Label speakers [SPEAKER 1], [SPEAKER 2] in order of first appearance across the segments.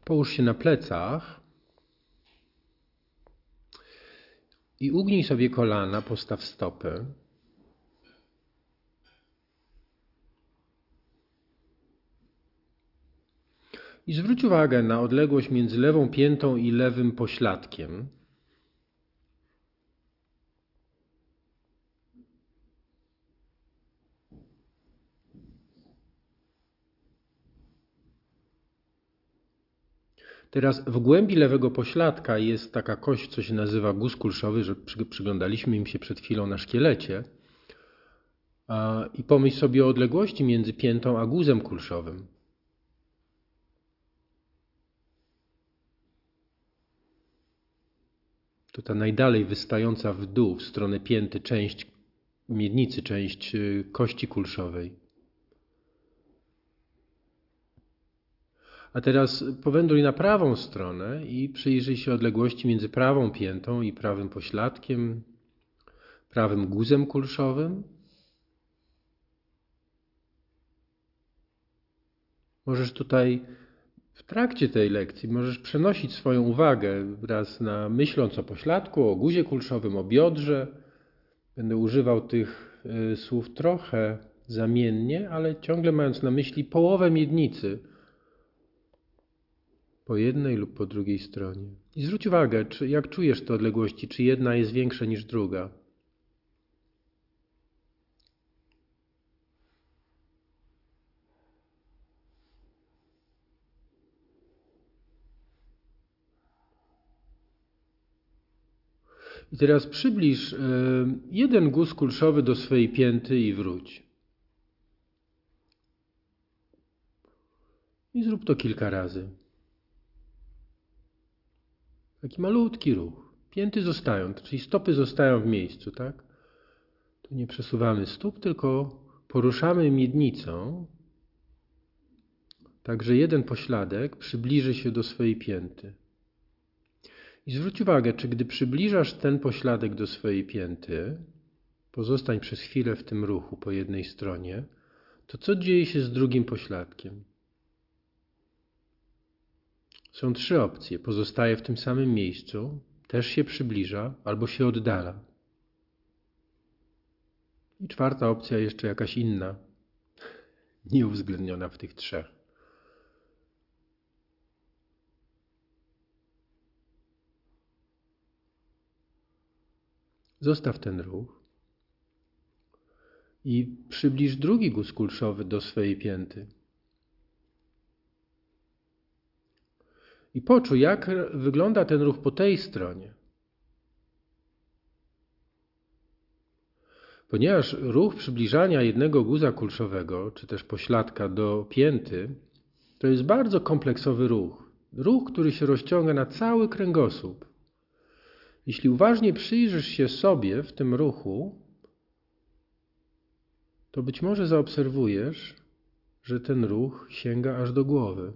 [SPEAKER 1] Połóż się na plecach i ugnij sobie kolana, postaw stopy. I zwróć uwagę na odległość między lewą piętą i lewym pośladkiem. Teraz w głębi lewego pośladka jest taka kość, co się nazywa guz kulszowy, że przyglądaliśmy im się przed chwilą na szkielecie. I pomyśl sobie o odległości między piętą a guzem kulszowym. To ta najdalej wystająca w dół, w stronę pięty część miednicy, część kości kulszowej. A teraz powędruj na prawą stronę i przyjrzyj się odległości między prawą piętą i prawym pośladkiem, prawym guzem kulszowym. Możesz tutaj w trakcie tej lekcji przenosić swoją uwagę raz myśląc o pośladku, o guzie kulszowym, o biodrze. Będę używał tych słów trochę zamiennie, ale ciągle mając na myśli połowę miednicy po jednej lub po drugiej stronie. I zwróć uwagę, jak czujesz te odległości, czy jedna jest większa niż druga. I teraz przybliż jeden guz kulszowy do swojej pięty i wróć. I zrób to kilka razy. Taki malutki ruch. Pięty zostają, czyli stopy zostają w miejscu, tak? Tu nie przesuwamy stóp, tylko poruszamy miednicą, tak że jeden pośladek przybliży się do swojej pięty. I zwróć uwagę, czy gdy przybliżasz ten pośladek do swojej pięty, pozostań przez chwilę w tym ruchu po jednej stronie, to co dzieje się z drugim pośladkiem? Są trzy opcje. Pozostaje w tym samym miejscu, też się przybliża albo się oddala. I czwarta opcja jeszcze jakaś inna, nieuwzględniona w tych trzech. Zostaw ten ruch i przybliż drugi guz kulszowy do swojej pięty. I poczuj, jak wygląda ten ruch po tej stronie. Ponieważ ruch przybliżania jednego guza kulszowego, czy też pośladka do pięty, to jest bardzo kompleksowy ruch. Ruch, który się rozciąga na cały kręgosłup. Jeśli uważnie przyjrzysz się sobie w tym ruchu, to być może zaobserwujesz, że ten ruch sięga aż do głowy.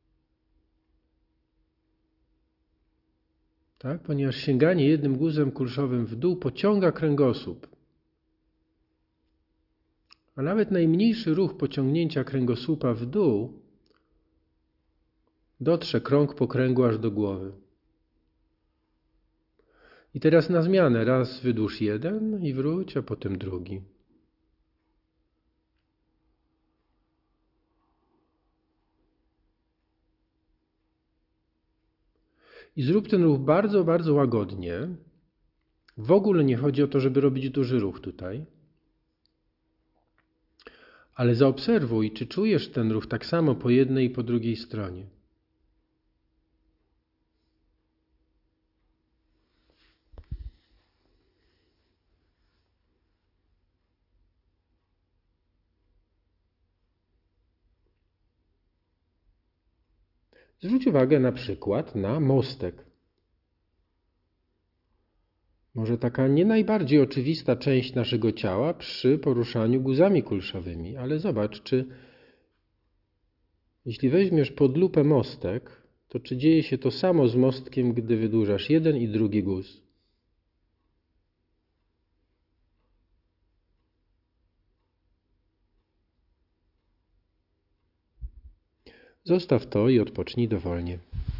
[SPEAKER 1] Tak? Ponieważ sięganie jednym guzem kulszowym w dół pociąga kręgosłup. A nawet najmniejszy ruch pociągnięcia kręgosłupa w dół dotrze krąg po kręgu aż do głowy. I teraz na zmianę raz wydłuż jeden i wróć, a potem drugi. I zrób ten ruch bardzo, bardzo łagodnie. W ogóle nie chodzi o to, żeby robić duży ruch tutaj. Ale zaobserwuj, czy czujesz ten ruch tak samo po jednej i po drugiej stronie. Zwróć uwagę na przykład na mostek. Może taka nie najbardziej oczywista część naszego ciała przy poruszaniu guzami kulszowymi, ale zobacz, jeśli weźmiesz pod lupę mostek, to czy dzieje się to samo z mostkiem, gdy wydłużasz jeden i drugi guz? Zostaw to i odpocznij dowolnie.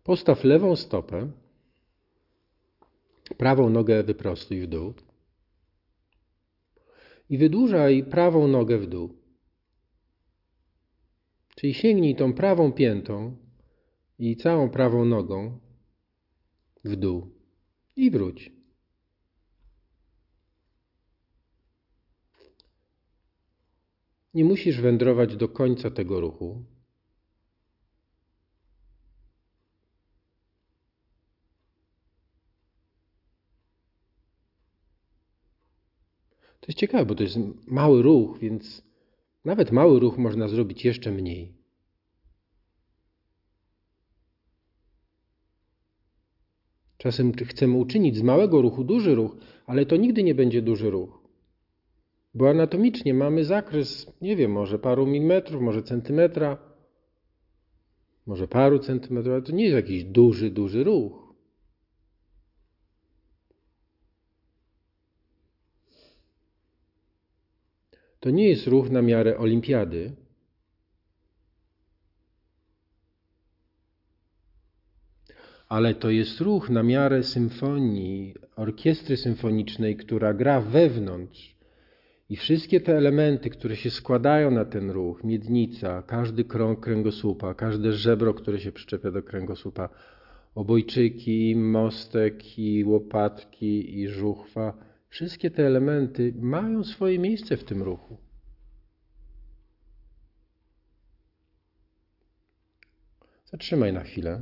[SPEAKER 1] Postaw lewą stopę, prawą nogę wyprostuj w dół i wydłużaj prawą nogę w dół. Czyli sięgnij tą prawą piętą i całą prawą nogą w dół i wróć. Nie musisz wędrować do końca tego ruchu. To jest ciekawe, bo to jest mały ruch, więc nawet mały ruch można zrobić jeszcze mniej. Czasem chcemy uczynić z małego ruchu duży ruch, ale to nigdy nie będzie duży ruch. Bo anatomicznie mamy zakres, nie wiem, może paru milimetrów, może centymetra, może paru centymetrów, ale to nie jest jakiś duży ruch. To nie jest ruch na miarę olimpiady. Ale to jest ruch na miarę symfonii, orkiestry symfonicznej, która gra wewnątrz. I wszystkie te elementy, które się składają na ten ruch, miednica, każdy krąg kręgosłupa, każde żebro, które się przyczepia do kręgosłupa, obojczyki, mostek, i łopatki, i żuchwa, wszystkie te elementy mają swoje miejsce w tym ruchu. Zatrzymaj na chwilę.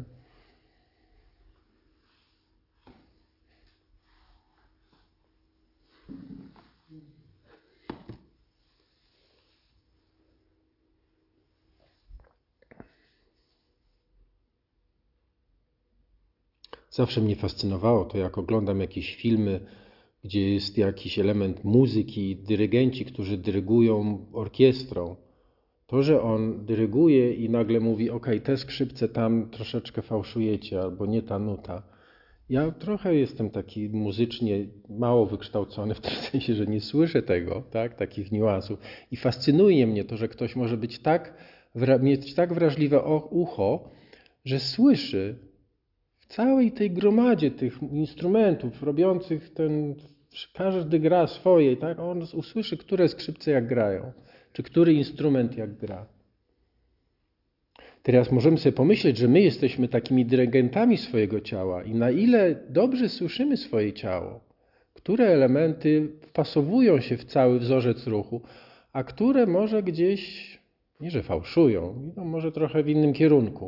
[SPEAKER 1] Zawsze mnie fascynowało to, jak oglądam jakieś filmy, gdzie jest jakiś element muzyki, dyrygenci, którzy dyrygują orkiestrą. To, że on dyryguje i nagle mówi, ok, te skrzypce tam troszeczkę fałszujecie, albo nie ta nuta. Ja trochę jestem taki muzycznie mało wykształcony, w tym sensie, że nie słyszę tego, tak, takich niuansów. I fascynuje mnie to, że ktoś może być mieć tak wrażliwe ucho, że słyszy w całej tej gromadzie tych instrumentów robiących każdy gra swoje, tak? On usłyszy, które skrzypce jak grają, czy który instrument jak gra. Teraz możemy sobie pomyśleć, że my jesteśmy takimi dyrygentami swojego ciała i na ile dobrze słyszymy swoje ciało, które elementy wpasowują się w cały wzorzec ruchu, a które może gdzieś, nie że fałszują, idą może trochę w innym kierunku.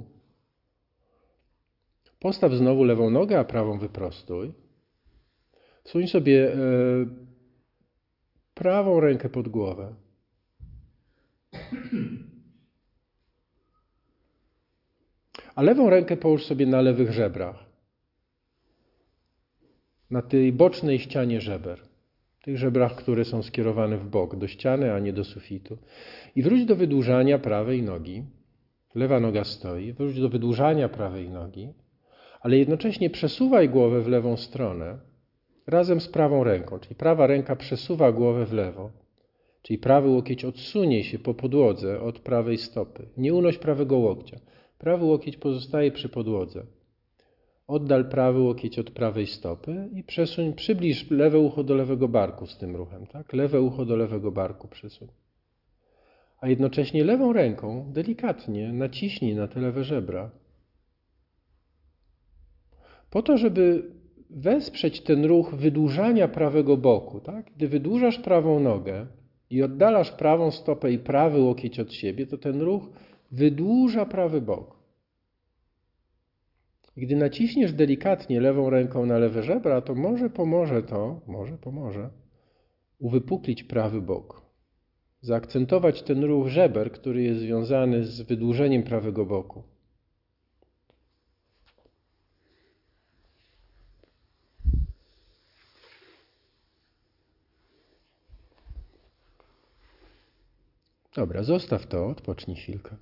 [SPEAKER 1] Postaw znowu lewą nogę, a prawą wyprostuj. Suń sobie prawą rękę pod głowę. A lewą rękę połóż sobie na lewych żebrach. Na tej bocznej ścianie żeber. Tych żebrach, które są skierowane w bok, do ściany, a nie do sufitu. I wróć do wydłużania prawej nogi. Lewa noga stoi. Wróć do wydłużania prawej nogi. Ale jednocześnie przesuwaj głowę w lewą stronę razem z prawą ręką. Czyli prawa ręka przesuwa głowę w lewo. Czyli prawy łokieć odsunie się po podłodze od prawej stopy. Nie unoś prawego łokcia. Prawy łokieć pozostaje przy podłodze. Oddal prawy łokieć od prawej stopy i przybliż lewe ucho do lewego barku z tym ruchem. Tak? Lewe ucho do lewego barku przesuń. A jednocześnie lewą ręką delikatnie naciśnij na te lewe żebra. Po to, żeby wesprzeć ten ruch wydłużania prawego boku. Tak? Gdy wydłużasz prawą nogę i oddalasz prawą stopę i prawy łokieć od siebie, to ten ruch wydłuża prawy bok. I gdy naciśniesz delikatnie lewą ręką na lewe żebra, to może pomoże uwypuklić prawy bok. Zaakcentować ten ruch żeber, który jest związany z wydłużeniem prawego boku. Dobra, zostaw to, odpocznij chwilkę.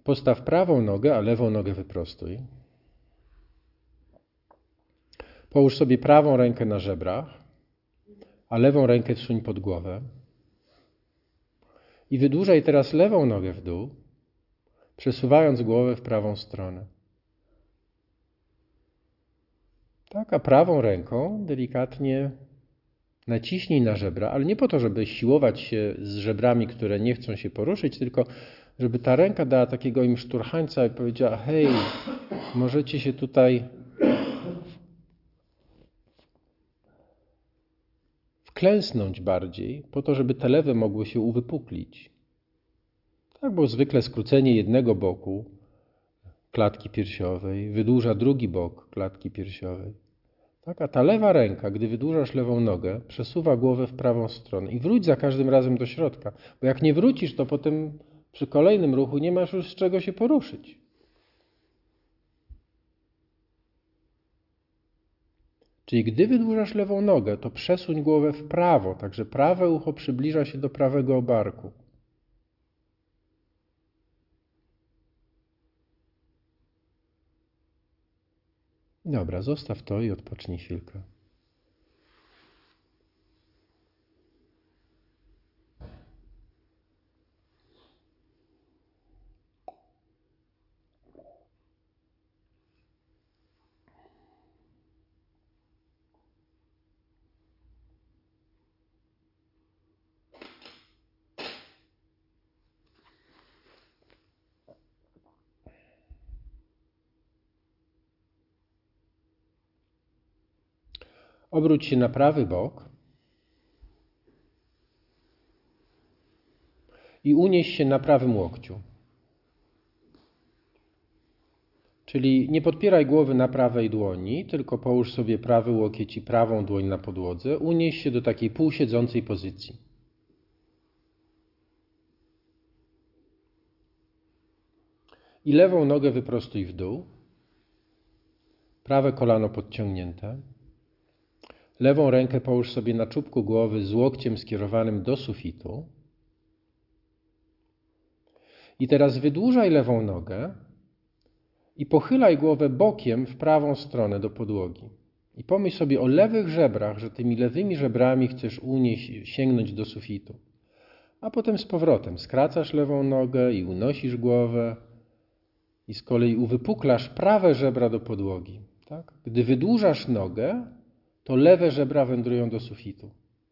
[SPEAKER 1] Postaw prawą nogę, a lewą nogę wyprostuj. Połóż sobie prawą rękę na żebrach, a lewą rękę wsuń pod głowę. I wydłużaj teraz lewą nogę w dół, przesuwając głowę w prawą stronę. Tak, a prawą ręką delikatnie naciśnij na żebra, ale nie po to, żeby siłować się z żebrami, które nie chcą się poruszyć, tylko żeby ta ręka dała takiego im szturchańca i powiedziała: hej, możecie się tutaj wklęsnąć bardziej, po to, żeby te lewe mogły się uwypuklić. Tak, bo zwykle skrócenie jednego boku klatki piersiowej wydłuża drugi bok klatki piersiowej. Tak, a ta lewa ręka, gdy wydłużasz lewą nogę, przesuwa głowę w prawą stronę i wróć za każdym razem do środka, bo jak nie wrócisz, to potem przy kolejnym ruchu nie masz już z czego się poruszyć. Czyli gdy wydłużasz lewą nogę, to przesuń głowę w prawo, także prawe ucho przybliża się do prawego obarku. Dobra, zostaw to i odpocznij chwilkę. Obróć się na prawy bok i unieś się na prawym łokciu. Czyli nie podpieraj głowy na prawej dłoni, tylko połóż sobie prawy łokieć i prawą dłoń na podłodze. Unieś się do takiej półsiedzącej pozycji. I lewą nogę wyprostuj w dół. Prawe kolano podciągnięte. Lewą rękę połóż sobie na czubku głowy z łokciem skierowanym do sufitu. I teraz wydłużaj lewą nogę i pochylaj głowę bokiem w prawą stronę do podłogi. I pomyśl sobie o lewych żebrach, że tymi lewymi żebrami chcesz sięgnąć do sufitu. A potem z powrotem skracasz lewą nogę i unosisz głowę i z kolei uwypuklasz prawe żebra do podłogi. Tak? Gdy wydłużasz nogę, to lewe żebra wędrują do sufitu.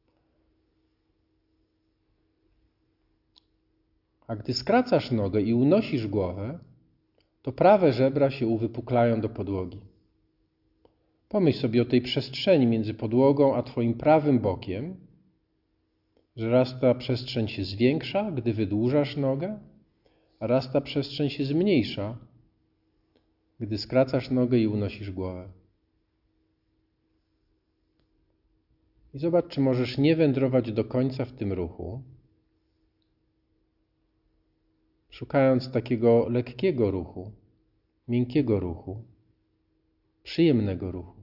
[SPEAKER 1] A gdy skracasz nogę i unosisz głowę, to prawe żebra się uwypuklają do podłogi. Pomyśl sobie o tej przestrzeni między podłogą a twoim prawym bokiem, że raz ta przestrzeń się zwiększa, gdy wydłużasz nogę, a raz ta przestrzeń się zmniejsza, gdy skracasz nogę i unosisz głowę. I zobacz, czy możesz nie wędrować do końca w tym ruchu, szukając takiego lekkiego ruchu, miękkiego ruchu, przyjemnego ruchu.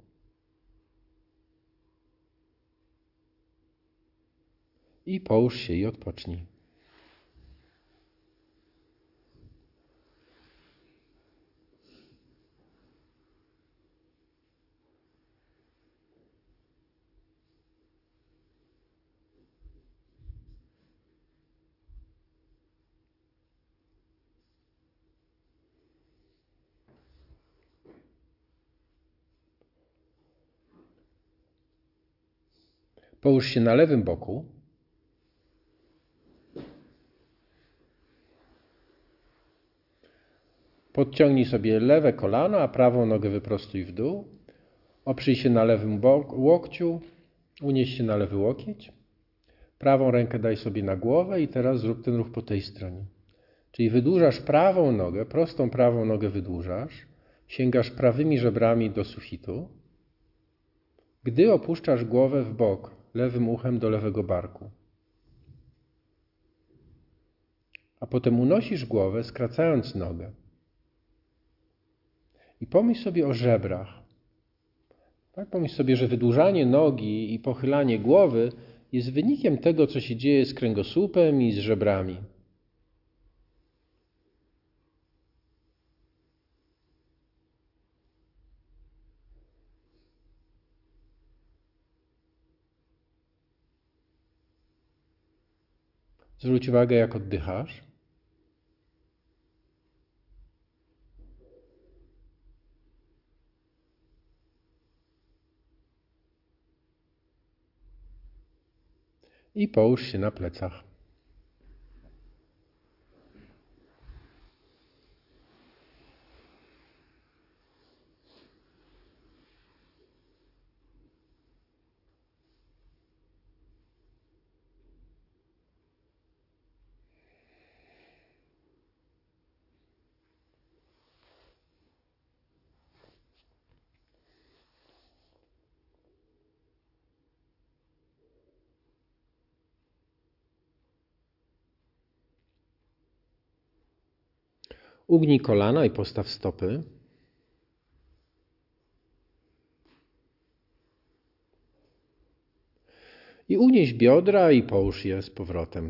[SPEAKER 1] I połóż się i odpocznij. Połóż się na lewym boku. Podciągnij sobie lewe kolano, a prawą nogę wyprostuj w dół. Oprzyj się na lewym łokciu, unieś się na lewy łokieć. Prawą rękę daj sobie na głowę i teraz zrób ten ruch po tej stronie. Czyli wydłużasz prawą nogę, prostą prawą nogę wydłużasz, sięgasz prawymi żebrami do sufitu. Gdy opuszczasz głowę w bok, lewym uchem do lewego barku. A potem unosisz głowę, skracając nogę. I pomyśl sobie o żebrach. Tak? Pomyśl sobie, że wydłużanie nogi i pochylanie głowy jest wynikiem tego, co się dzieje z kręgosłupem i z żebrami. Zwróć uwagę, jak oddychasz. I połóż się na plecach. Ugnij kolana i postaw stopy. I unieś biodra i połóż je z powrotem.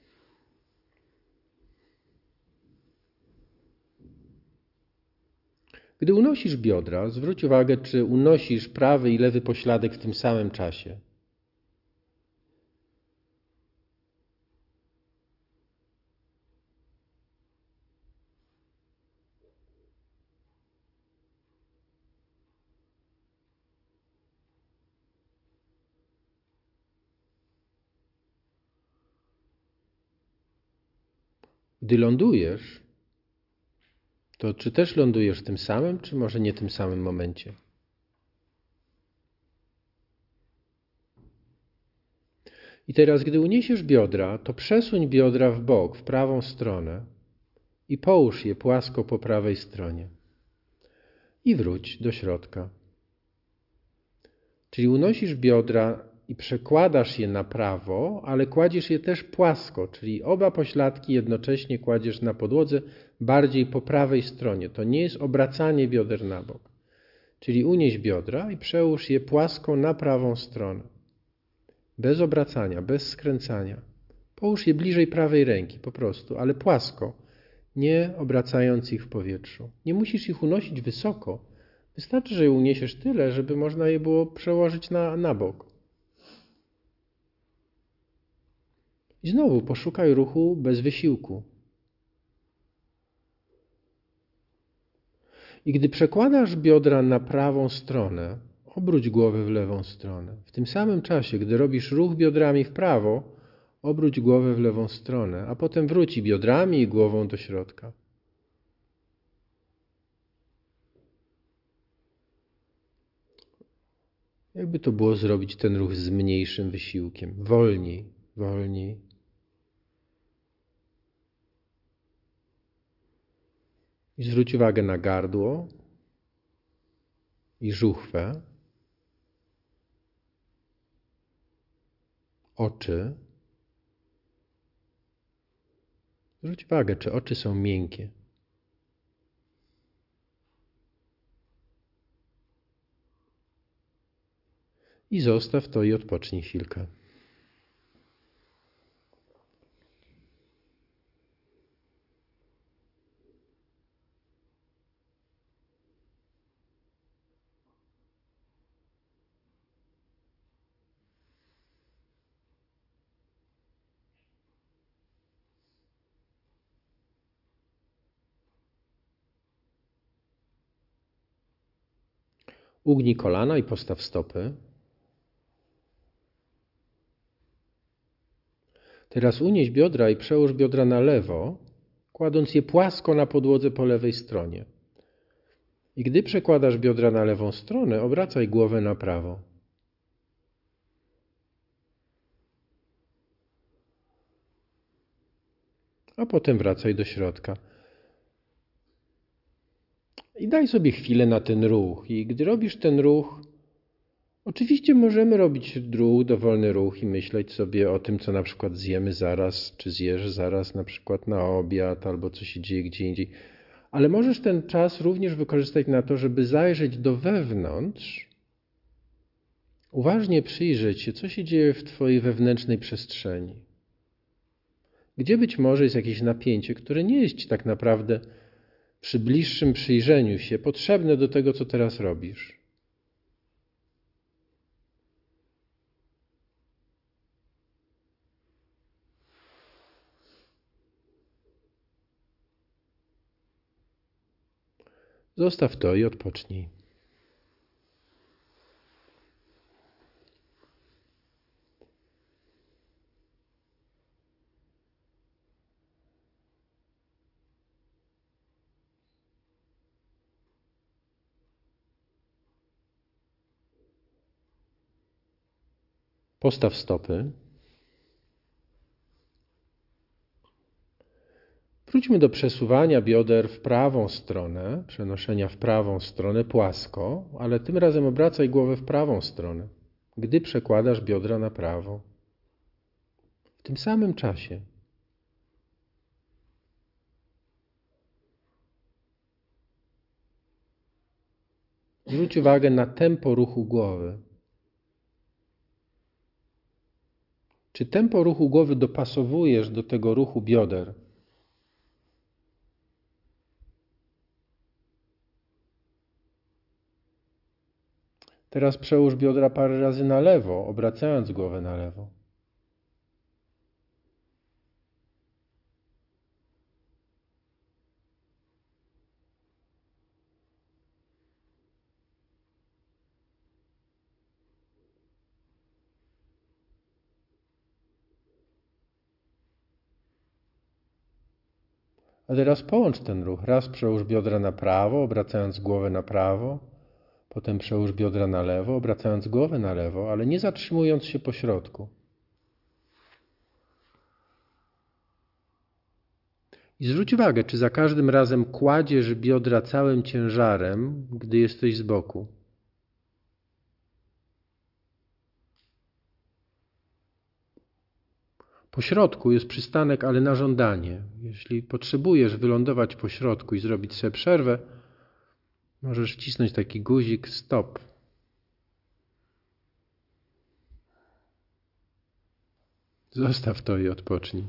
[SPEAKER 1] Gdy unosisz biodra, zwróć uwagę, czy unosisz prawy i lewy pośladek w tym samym czasie. Gdy lądujesz, to czy też lądujesz w tym samym, czy może nie tym samym momencie? I teraz, gdy uniesiesz biodra, to przesuń biodra w bok, w prawą stronę i połóż je płasko po prawej stronie. I wróć do środka. Czyli unosisz biodra i przekładasz je na prawo, ale kładziesz je też płasko, czyli oba pośladki jednocześnie kładziesz na podłodze bardziej po prawej stronie. To nie jest obracanie bioder na bok. Czyli unieś biodra i przełóż je płasko na prawą stronę. Bez obracania, bez skręcania. Połóż je bliżej prawej ręki po prostu, ale płasko, nie obracając ich w powietrzu. Nie musisz ich unosić wysoko. Wystarczy, że je uniesiesz tyle, żeby można je było przełożyć na bok. I znowu poszukaj ruchu bez wysiłku. I gdy przekładasz biodra na prawą stronę, obróć głowę w lewą stronę. W tym samym czasie, gdy robisz ruch biodrami w prawo, obróć głowę w lewą stronę, a potem wróć biodrami i głową do środka. Jakby to było zrobić ten ruch z mniejszym wysiłkiem. Wolniej, wolniej. I zwróć uwagę na gardło i żuchwę, oczy. Zwróć uwagę, czy oczy są miękkie. I zostaw to i odpocznij chwilkę. Ugnij kolana i postaw stopy. Teraz unieś biodra i przełóż biodra na lewo, kładąc je płasko na podłodze po lewej stronie. I gdy przekładasz biodra na lewą stronę, obracaj głowę na prawo. A potem wracaj do środka. I daj sobie chwilę na ten ruch. I gdy robisz ten ruch, oczywiście możemy robić dowolny ruch i myśleć sobie o tym, co na przykład zjemy zaraz, czy zjesz zaraz na przykład na obiad, albo co się dzieje gdzie indziej. Ale możesz ten czas również wykorzystać na to, żeby zajrzeć do wewnątrz, uważnie przyjrzeć się, co się dzieje w twojej wewnętrznej przestrzeni. Gdzie być może jest jakieś napięcie, które nie jest ci tak naprawdę przy bliższym przyjrzeniu się potrzebne do tego, co teraz robisz. Zostaw to i odpocznij. Postaw stopy. Wróćmy do przesuwania bioder w prawą stronę, przenoszenia w prawą stronę płasko, ale tym razem obracaj głowę w prawą stronę, gdy przekładasz biodra na prawo. W tym samym czasie. Zwróć uwagę na tempo ruchu głowy. Czy tempo ruchu głowy dopasowujesz do tego ruchu bioder? Teraz przełóż biodra parę razy na lewo, obracając głowę na lewo. A teraz połącz ten ruch. Raz przełóż biodra na prawo, obracając głowę na prawo. Potem przełóż biodra na lewo, obracając głowę na lewo, ale nie zatrzymując się po środku. I zwróć uwagę, czy za każdym razem kładziesz biodra całym ciężarem, gdy jesteś z boku. Po środku jest przystanek, ale na żądanie. Jeśli potrzebujesz wylądować po środku i zrobić sobie przerwę, możesz wcisnąć taki guzik stop. Zostaw to i odpocznij.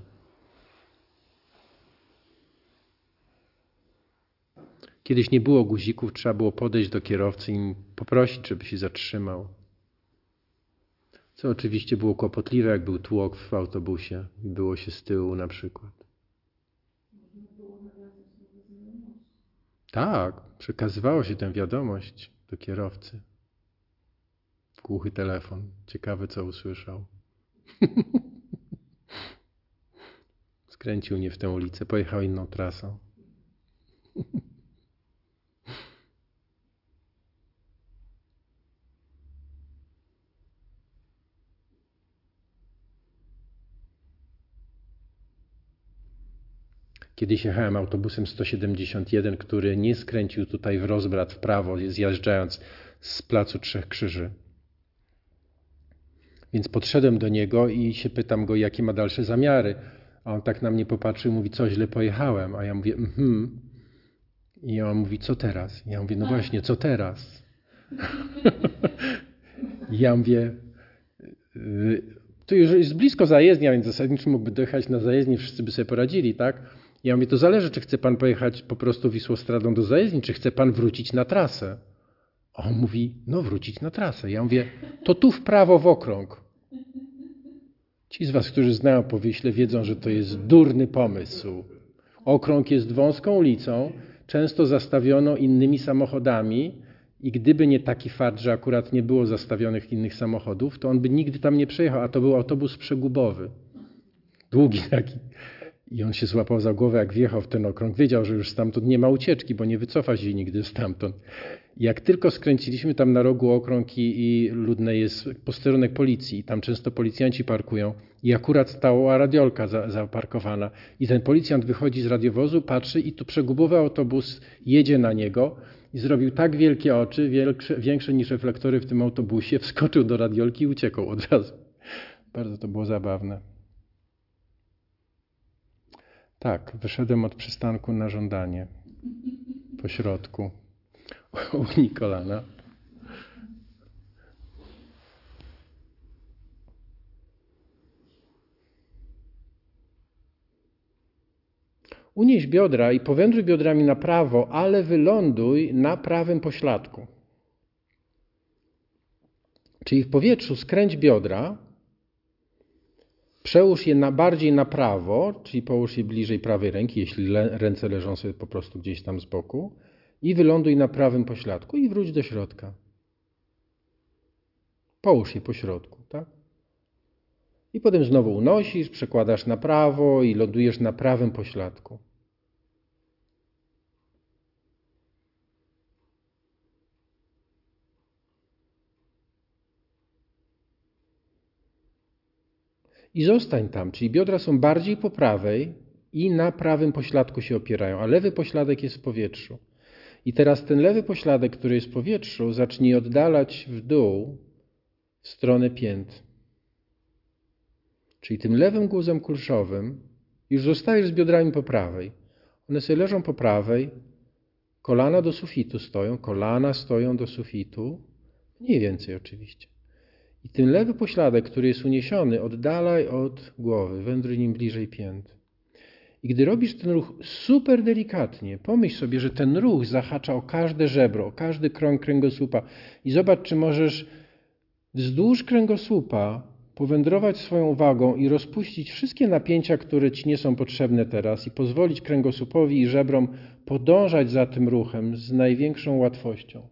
[SPEAKER 1] Kiedyś nie było guzików, trzeba było podejść do kierowcy i poprosić, żeby się zatrzymał. Co oczywiście było kłopotliwe, jak był tłok w autobusie i było się z tyłu na przykład. Tak, przekazywało się tę wiadomość do kierowcy. Głuchy telefon. Ciekawe, co usłyszał. Skręcił nie w tę ulicę, pojechał inną trasą. Kiedyś jechałem autobusem 171, który nie skręcił tutaj w rozbrat w prawo, zjeżdżając z Placu Trzech Krzyży. Więc podszedłem do niego i się pytam go, jakie ma dalsze zamiary. A on tak na mnie popatrzył i mówi, co, źle pojechałem? A ja mówię, I on mówi, co teraz? I ja mówię, no właśnie, co teraz? I ja mówię, tu już jest blisko zajezdnia, więc zasadniczo mógłby dojechać na zajezdnię, wszyscy by sobie poradzili, tak? Ja mówię, to zależy, czy chce pan pojechać po prostu Wisłostradą do zajezdni, czy chce pan wrócić na trasę. A on mówi, no wrócić na trasę. Ja mówię, to tu w prawo w okrąg. Ci z was, którzy znają Powiśle, wiedzą, że to jest durny pomysł. Okrąg jest wąską ulicą, często zastawioną innymi samochodami i gdyby nie taki fakt, że akurat nie było zastawionych innych samochodów, to on by nigdy tam nie przejechał, a to był autobus przegubowy. Długi taki. I on się złapał za głowę, jak wjechał w ten okrąg. Wiedział, że już stamtąd nie ma ucieczki, bo nie wycofa się nigdy stamtąd. Jak tylko skręciliśmy tam na rogu okrąg i ludne jest posterunek policji, i tam często policjanci parkują i akurat stała radiolka zaparkowana i ten policjant wychodzi z radiowozu, patrzy i tu przegubowy autobus jedzie na niego i zrobił tak wielkie oczy, większe niż reflektory w tym autobusie, wskoczył do radiolki i uciekał od razu. Bardzo to było zabawne. Tak, wyszedłem od przystanku na żądanie. Po środku. Ugnij kolana. Unieś biodra i powędruj biodrami na prawo, ale wyląduj na prawym pośladku. Czyli w powietrzu skręć biodra, przełóż je bardziej na prawo, czyli połóż je bliżej prawej ręki, jeśli ręce leżą sobie po prostu gdzieś tam z boku i wyląduj na prawym pośladku i wróć do środka. Połóż je po środku, tak? I potem znowu unosisz, przekładasz na prawo i lądujesz na prawym pośladku. I zostań tam, czyli biodra są bardziej po prawej i na prawym pośladku się opierają, a lewy pośladek jest w powietrzu. I teraz ten lewy pośladek, który jest w powietrzu, zacznij oddalać w dół w stronę pięt. Czyli tym lewym guzem kulszowym już zostajesz z biodrami po prawej. One sobie leżą po prawej, kolana do sufitu stoją, kolana stoją do sufitu, mniej więcej oczywiście. I ten lewy pośladek, który jest uniesiony, oddalaj od głowy, wędruj nim bliżej pięt. I gdy robisz ten ruch super delikatnie, pomyśl sobie, że ten ruch zahacza o każde żebro, o każdy krąg kręgosłupa i zobacz, czy możesz wzdłuż kręgosłupa powędrować swoją uwagą i rozpuścić wszystkie napięcia, które ci nie są potrzebne teraz i pozwolić kręgosłupowi i żebrom podążać za tym ruchem z największą łatwością.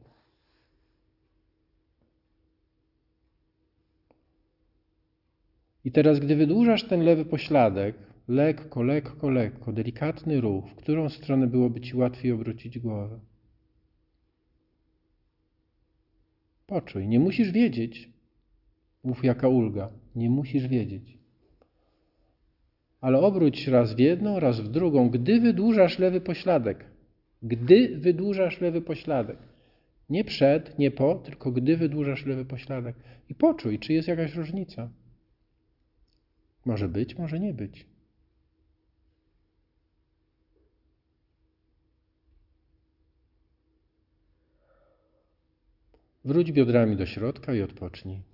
[SPEAKER 1] I teraz, gdy wydłużasz ten lewy pośladek, lekko, lekko, lekko, delikatny ruch, w którą stronę byłoby ci łatwiej obrócić głowę. Poczuj, nie musisz wiedzieć. Mów jaka ulga, nie musisz wiedzieć. Ale obróć raz w jedną, raz w drugą, gdy wydłużasz lewy pośladek. Gdy wydłużasz lewy pośladek. Nie przed, nie po, tylko gdy wydłużasz lewy pośladek. I poczuj, czy jest jakaś różnica. Może być, może nie być. Wróć biodrami do środka i odpocznij.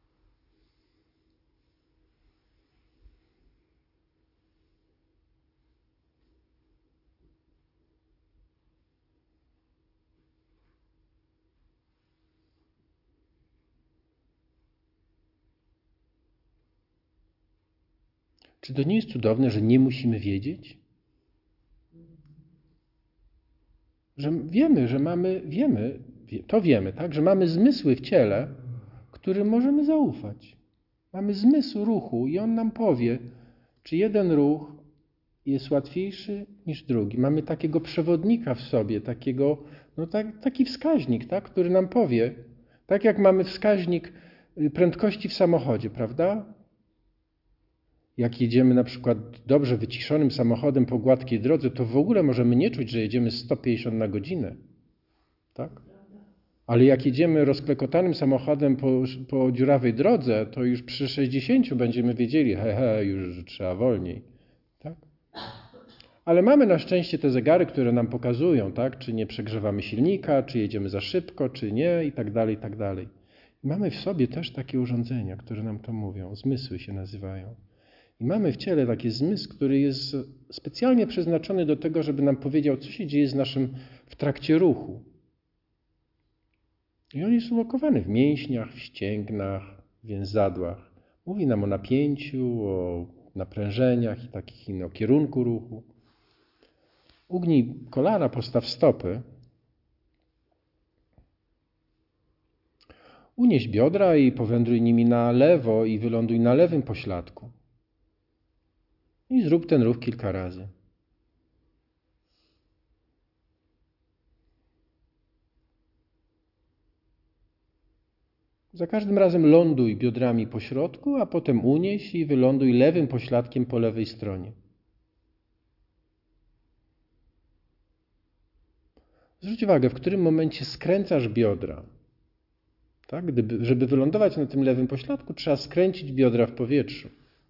[SPEAKER 1] Czy to nie jest cudowne, że nie musimy wiedzieć? Że wiemy, tak? Że mamy zmysły w ciele, którym możemy zaufać. Mamy zmysł ruchu i on nam powie, czy jeden ruch jest łatwiejszy niż drugi. Mamy takiego przewodnika w sobie, taki wskaźnik, tak? Który nam powie, tak jak mamy wskaźnik prędkości w samochodzie, prawda? Jak jedziemy na przykład dobrze wyciszonym samochodem po gładkiej drodze, to w ogóle możemy nie czuć, że jedziemy 150 na godzinę. Tak? Ale jak jedziemy rozklekotanym samochodem po dziurawej drodze, to już przy 60 będziemy wiedzieli, już trzeba wolniej. Tak? Ale mamy na szczęście te zegary, które nam pokazują, tak? Czy nie przegrzewamy silnika, czy jedziemy za szybko, czy nie i tak dalej, i tak dalej. Mamy w sobie też takie urządzenia, które nam to mówią. Zmysły się nazywają. I mamy w ciele taki zmysł, który jest specjalnie przeznaczony do tego, żeby nam powiedział, co się dzieje z naszym w trakcie ruchu. I on jest ulokowany w mięśniach, w ścięgnach, w więzadłach. Mówi nam o napięciu, o naprężeniach i takich innych, o kierunku ruchu. Ugnij kolana, postaw stopy. Unieś biodra i powędruj nimi na lewo i wyląduj na lewym pośladku. I zrób ten ruch kilka razy. Za każdym razem ląduj biodrami po środku, a potem unieś i wyląduj lewym pośladkiem po lewej stronie. Zwróć uwagę, w którym momencie skręcasz biodra. Tak? Żeby wylądować na tym lewym pośladku, trzeba skręcić biodra w powietrzu.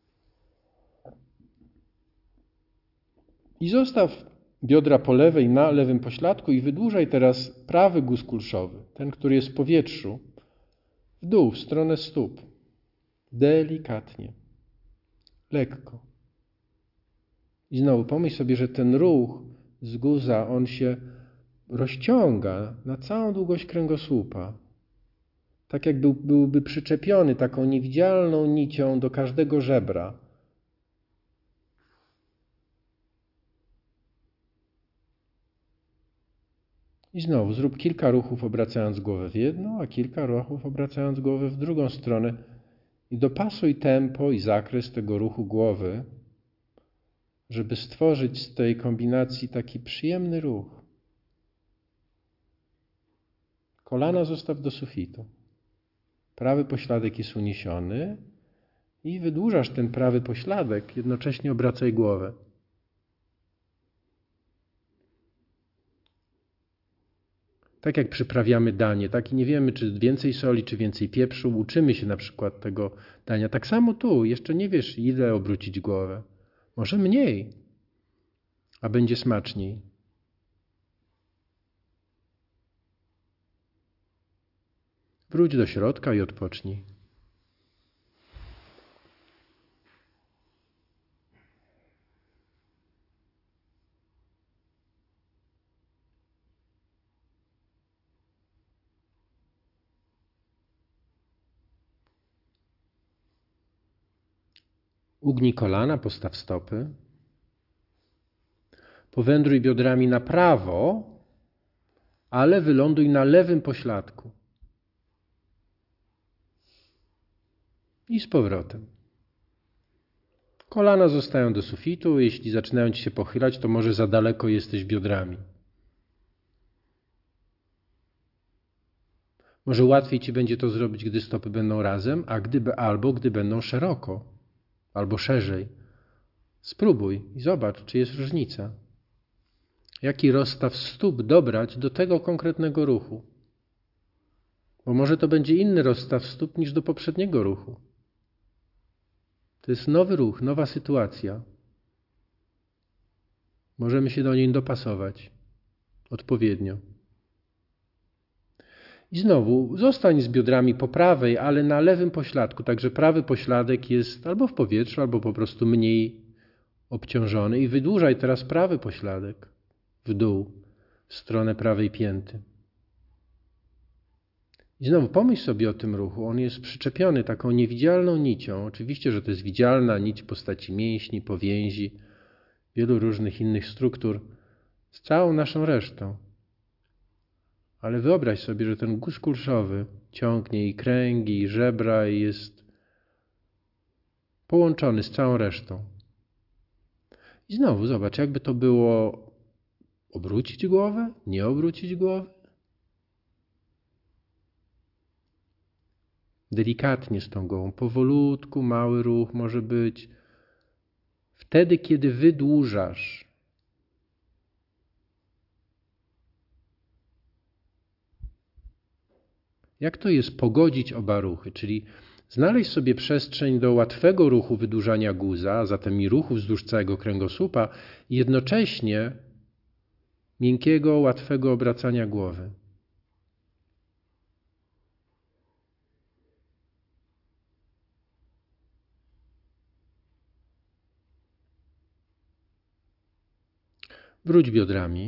[SPEAKER 1] I zostaw biodra po lewej na lewym pośladku i wydłużaj teraz prawy guz kulszowy, ten, który jest w powietrzu, w dół, w stronę stóp. Delikatnie. Lekko. I znowu pomyśl sobie, że ten ruch z guza, on się rozciąga na całą długość kręgosłupa. Tak jak byłby przyczepiony taką niewidzialną nicią do każdego żebra. I znowu zrób kilka ruchów obracając głowę w jedną, a kilka ruchów obracając głowę w drugą stronę. I dopasuj tempo i zakres tego ruchu głowy, żeby stworzyć z tej kombinacji taki przyjemny ruch. Kolana zostaw do sufitu. Prawy pośladek jest uniesiony i wydłużasz ten prawy pośladek, jednocześnie obracaj głowę. Tak jak przyprawiamy danie, tak i nie wiemy, czy więcej soli, czy więcej pieprzu, uczymy się na przykład tego dania. Tak samo tu, jeszcze nie wiesz, ile obrócić głowę. Może mniej, a będzie smaczniej. Wróć do środka i odpocznij. Ugnij kolana, postaw stopy. Powędruj biodrami na prawo, ale wyląduj na lewym pośladku. I z powrotem. Kolana zostają do sufitu. Jeśli zaczynają ci się pochylać, to może za daleko jesteś biodrami. Może łatwiej ci będzie to zrobić, gdy stopy będą razem, albo gdy będą szeroko, albo szerzej. Spróbuj i zobacz, czy jest różnica. Jaki rozstaw stóp dobrać do tego konkretnego ruchu. Bo może to będzie inny rozstaw stóp niż do poprzedniego ruchu. To jest nowy ruch, nowa sytuacja. Możemy się do niej dopasować odpowiednio. I znowu zostań z biodrami po prawej, ale na lewym pośladku. Także prawy pośladek jest albo w powietrzu, albo po prostu mniej obciążony. I wydłużaj teraz prawy pośladek w dół, w stronę prawej pięty. I znowu pomyśl sobie o tym ruchu. On jest przyczepiony taką niewidzialną nicią. Oczywiście, że to jest widzialna nić w postaci mięśni, powięzi, wielu różnych innych struktur z całą naszą resztą. Ale wyobraź sobie, że ten guz kulszowy ciągnie i kręgi, i żebra i jest połączony z całą resztą. I znowu zobacz, jakby to było obrócić głowę, nie obrócić głowy. Delikatnie z tą głową, powolutku, mały ruch może być. Wtedy, kiedy wydłużasz. Jak to jest pogodzić oba ruchy? Czyli znaleźć sobie przestrzeń do łatwego ruchu wydłużania guza, a zatem i ruchu wzdłuż całego kręgosłupa i jednocześnie miękkiego, łatwego obracania głowy. Wróć biodrami.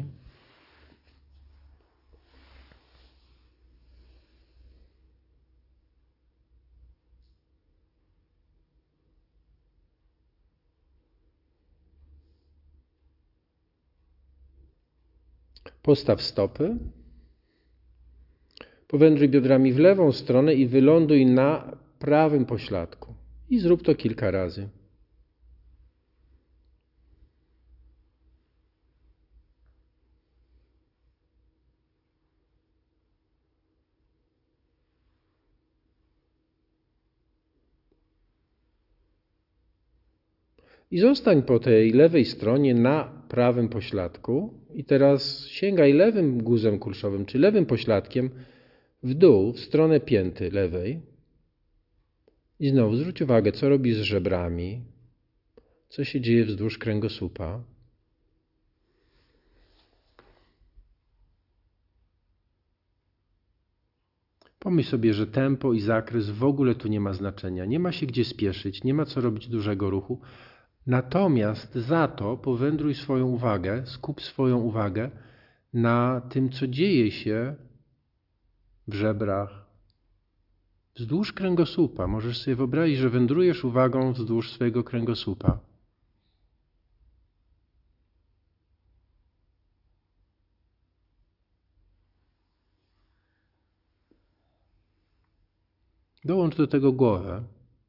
[SPEAKER 1] Postaw stopy. Powędruj biodrami w lewą stronę i wyląduj na prawym pośladku. I zrób to kilka razy. I zostań po tej lewej stronie na prawym pośladku i teraz sięgaj lewym guzem kulszowym, czy lewym pośladkiem w dół, w stronę pięty lewej. I znowu zwróć uwagę, co robi z żebrami, co się dzieje wzdłuż kręgosłupa. Pomyśl sobie, że tempo i zakres w ogóle tu nie ma znaczenia. Nie ma się gdzie spieszyć, nie ma co robić dużego ruchu. Natomiast za to powędruj swoją uwagę, skup swoją uwagę na tym, co dzieje się w żebrach, wzdłuż kręgosłupa. Możesz sobie wyobrazić, że wędrujesz uwagą wzdłuż swojego kręgosłupa. Dołącz do tego głowę.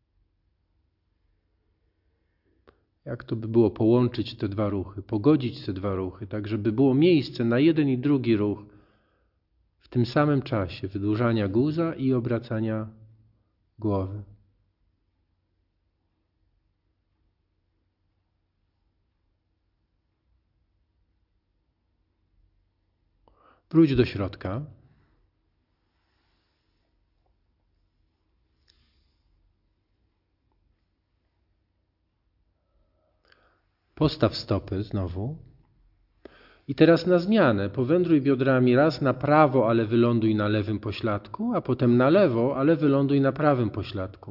[SPEAKER 1] Jak to by było połączyć te dwa ruchy, pogodzić te dwa ruchy, tak żeby było miejsce na jeden i drugi ruch w tym samym czasie wydłużania guza i obracania głowy. Wróć do środka. Postaw stopy znowu. I teraz na zmianę powędruj biodrami raz na prawo, ale wyląduj na lewym pośladku, a potem na lewo, ale wyląduj na prawym pośladku.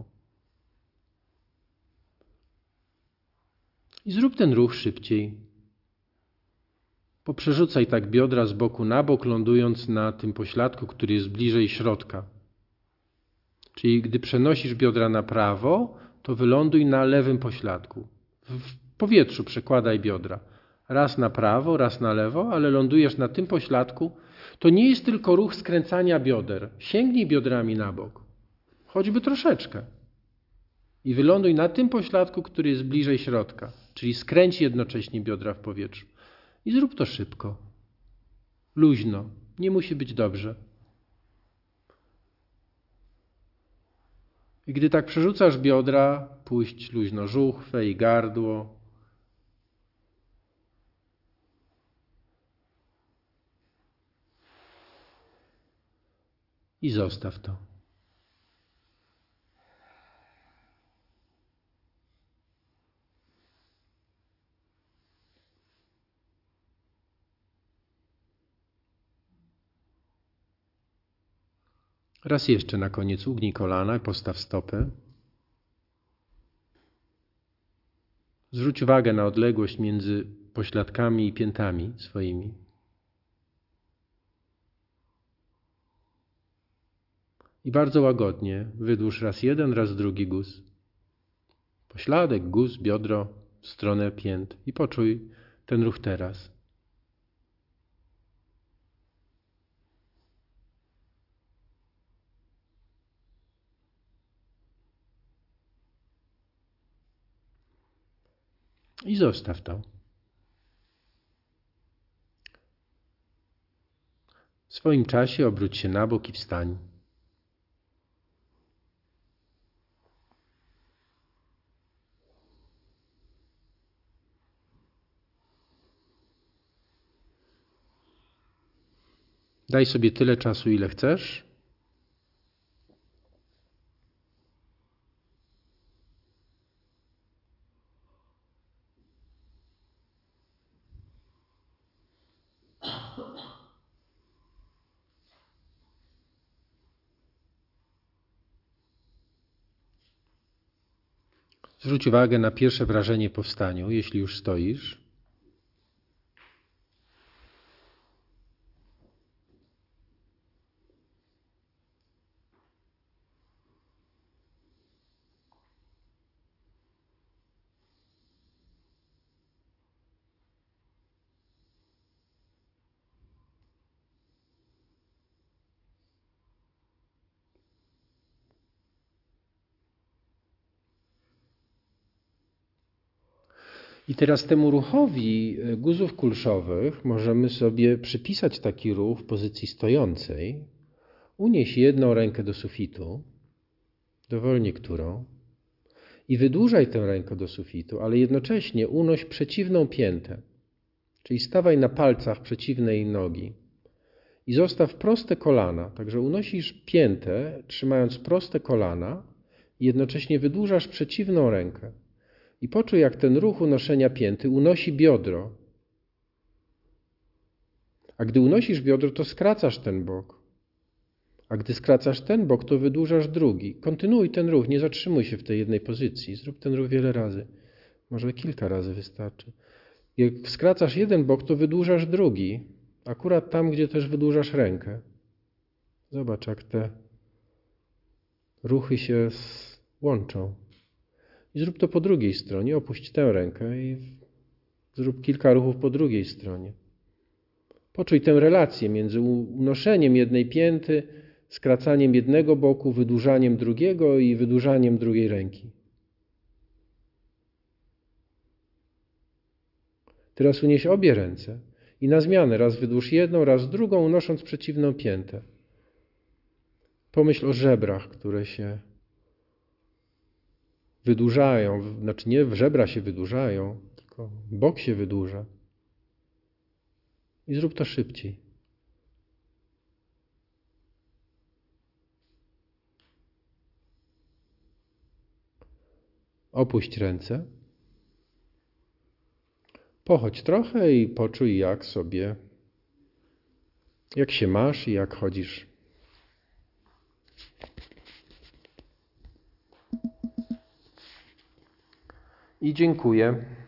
[SPEAKER 1] I zrób ten ruch szybciej. Poprzerzucaj tak biodra z boku na bok, lądując na tym pośladku, który jest bliżej środka. Czyli gdy przenosisz biodra na prawo, to wyląduj na lewym pośladku. W powietrzu przekładaj biodra. Raz na prawo, raz na lewo, ale lądujesz na tym pośladku. To nie jest tylko ruch skręcania bioder. Sięgnij biodrami na bok. Choćby troszeczkę. I wyląduj na tym pośladku, który jest bliżej środka. Czyli skręć jednocześnie biodra w powietrzu. I zrób to szybko. Luźno. Nie musi być dobrze. I gdy tak przerzucasz biodra, puść luźno żuchwę i gardło. I zostaw to. Raz jeszcze na koniec ugnij kolana i postaw stopę. Zwróć uwagę na odległość między pośladkami i piętami swoimi. I bardzo łagodnie wydłuż raz jeden, raz drugi guz. Pośladek, guz, biodro w stronę pięt. I poczuj ten ruch teraz. I zostaw to. W swoim czasie obróć się na bok i wstań. Daj sobie tyle czasu, ile chcesz. Zwróć uwagę na pierwsze wrażenie po wstaniu, jeśli już stoisz. I teraz temu ruchowi guzów kulszowych możemy sobie przypisać taki ruch w pozycji stojącej. Unieś jedną rękę do sufitu, dowolnie którą, i wydłużaj tę rękę do sufitu, ale jednocześnie unoś przeciwną piętę. Czyli stawaj na palcach przeciwnej nogi i zostaw proste kolana. Także unosisz piętę, trzymając proste kolana i jednocześnie wydłużasz przeciwną rękę. I poczuj, jak ten ruch unoszenia pięty unosi biodro. A gdy unosisz biodro, to skracasz ten bok. A gdy skracasz ten bok, to wydłużasz drugi. Kontynuuj ten ruch, nie zatrzymuj się w tej jednej pozycji. Zrób ten ruch wiele razy. Może kilka razy wystarczy. Jak skracasz jeden bok, to wydłużasz drugi. Akurat tam, gdzie też wydłużasz rękę. Zobacz, jak te ruchy się łączą. I zrób to po drugiej stronie. Opuść tę rękę i zrób kilka ruchów po drugiej stronie. Poczuj tę relację między unoszeniem jednej pięty skracaniem jednego boku, wydłużaniem drugiego i wydłużaniem drugiej ręki. Teraz unieś obie ręce i na zmianę raz wydłuż jedną, raz drugą, unosząc przeciwną piętę. Pomyśl o żebrach, które się wydłużają, znaczy nie żebra się wydłużają, tylko bok się wydłuża. I zrób to szybciej. Opuść ręce. Pochodź trochę i poczuj, jak się masz i jak chodzisz. I dziękuję.